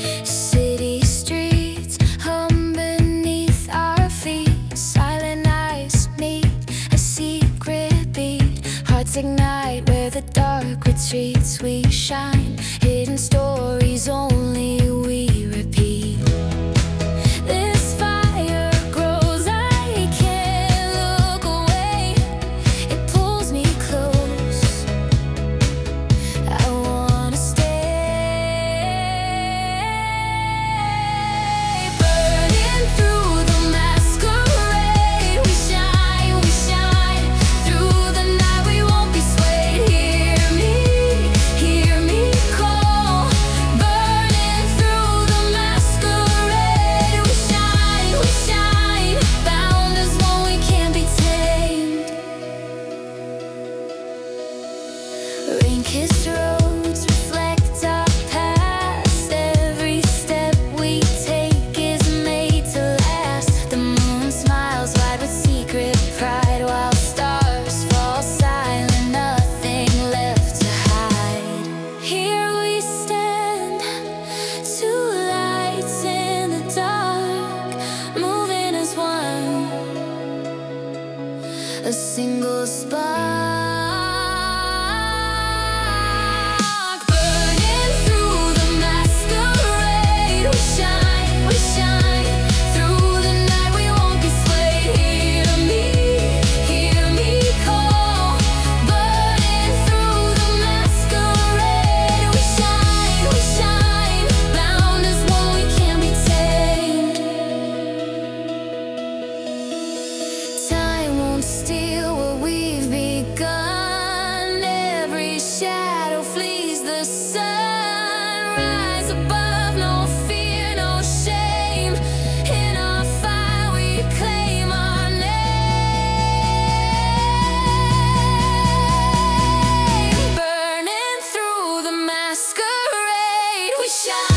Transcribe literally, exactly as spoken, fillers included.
City streets hum beneath our feet. Silent eyes meet, a secret beat. Hearts ignite where the dark retreats. We shine, hidden stories only we repeat. This fire grows, I can't look away. It pulls me close, I wanna stay. Burning through the masquerade, we shine, we shine. Through the night we won't be swayed. Hear me, hear me call. Burning through the masquerade, we shine, we shine. Bound as one, we can't be tamed. Rain-kissed roads reflect our past. Every step we take is made to last. The moon smiles wide with secret pride, while stars fall silent, nothing left to hide. Here we stand, two lights in the dark, moving as one, a single spark. Burning through the masquerade, we shine, we shine. Through the night we won't be swayed. Hear me, hear me call. Burning through the masquerade, we shine, we shine. Bound as one, we can't be tamed. Time won't steal what we've begun. Every shadow flees the sun. Rise above, no fear, no shame. In our fire we claim our name. Burning through the masquerade, we shine.